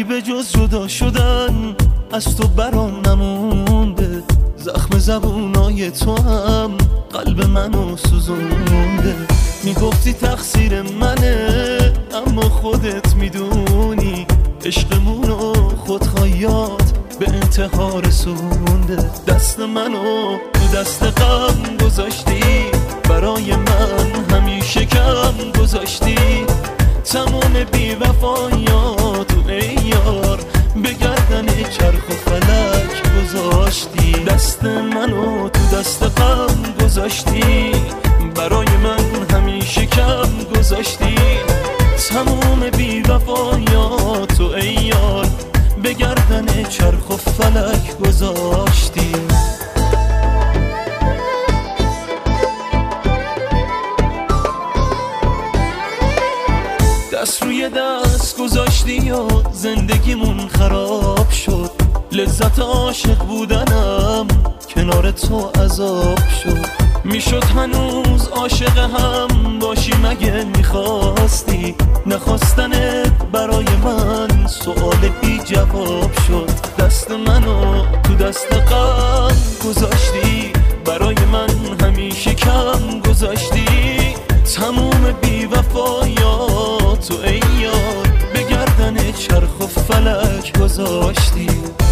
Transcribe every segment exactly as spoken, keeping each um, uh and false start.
حرفی به جز جدا شدن از تو برام نمونده. زخم زبونای تو هم قلب منو سوزونده. میگفتی تقصیر منه اما خودت میدونی عشقمونو خودخواهیات به انتها رسونده. دست منو تو دست غم گذاشتی، برای من همیشه کم گذاشتی. تمام بی وفایاتو ای یار به گردن چرخ و فلک گذاشتی. دست منو تو دست غم گذاشتی، برای من همیشه کم گذاشتی. تمام بی وفایاتو ای یار به گردن چرخ و فلک گذاشتی. دست روی دست گذاشتی و زندگیمون خراب شد. لذت عاشق بودنم کنار تو عذاب شد. میشد هنوز عاشق هم باشی مگه میخواستی؟ نخواستنت برای من سؤال بی جواب شد. دست منو تو دست غم گذاشتی، برای من همیشه کم گذاشتی. تموم بی وفایاتو ای یار به گردن چرخ و فلک گذاشتی.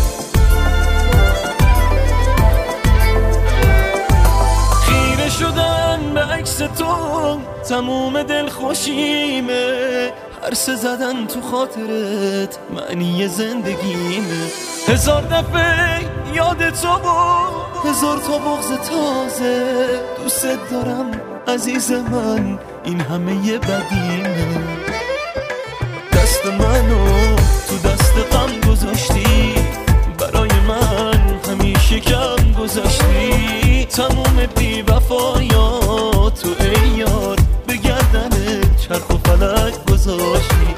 خیره شدن به عکس تو تموم دل خوشیمه. هرس زدن تو خاطرت معنی زندگیمه. هزار دفعه یاد تو بود، هزار تا بغض تازه. دوست دارم عزیز من، این همه یه بدیمه. دست منو تو دست غم گذاشتی، برای من همیشه کم گذاشتی. تموم بی وفایاتو ای یار به گردن چرخ و فلک گذاشتی.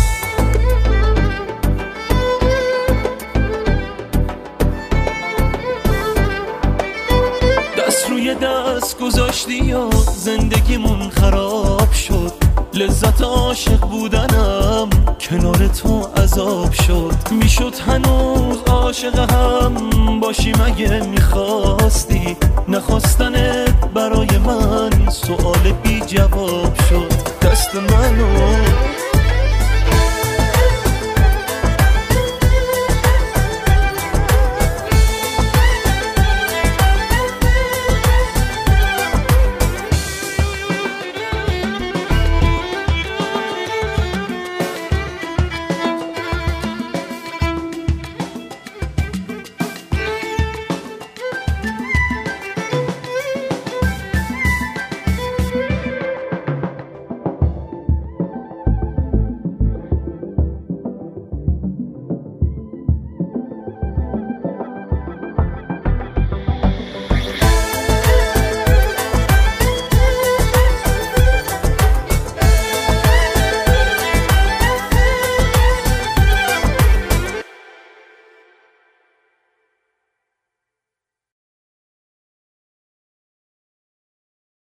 دست روی دست گذاشتی و زندگیمون خراب شد. لذت عاشق بودنم کنار تو عذاب شد. میشد هنوز عاشق هم باشی مگه میخواستی؟ نخواستنت برای من سؤال بی جواب شد. دست منو